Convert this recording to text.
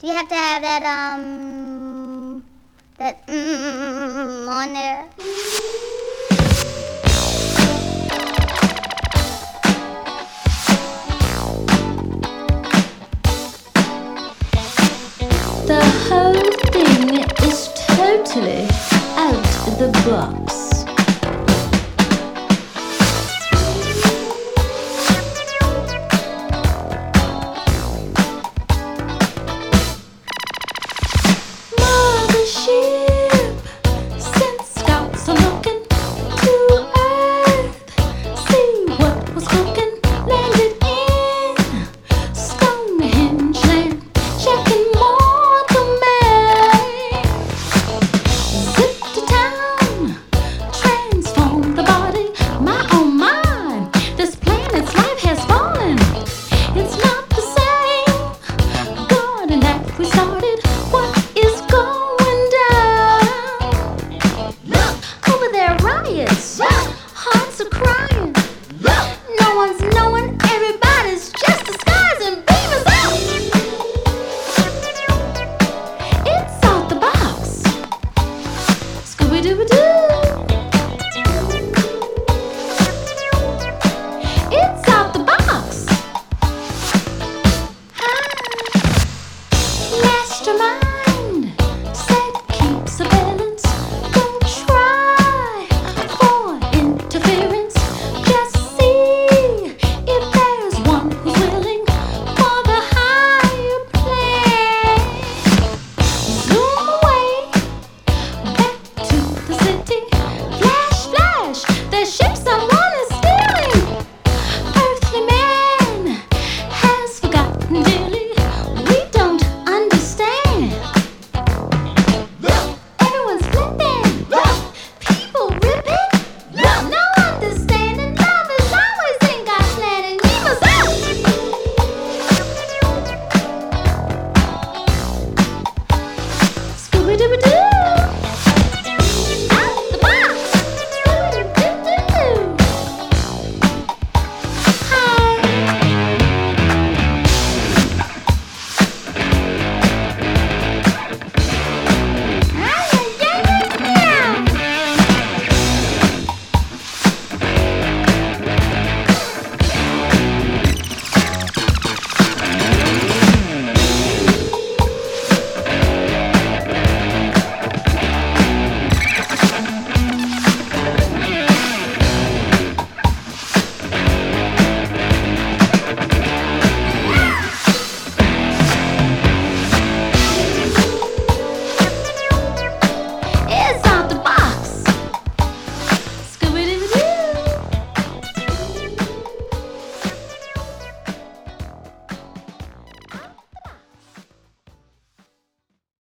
Do you have to have that on there? The whole thing is totally out of the box. Mothership sent scouts looking to Earth, see what was cooking, landed in Stonehenge land, checking mortal man. Zip to town, transform the body. My oh my, this planet's life has fallen. It's not the same garden that we started. What is going down? Look over there, riots. Hearts are crying.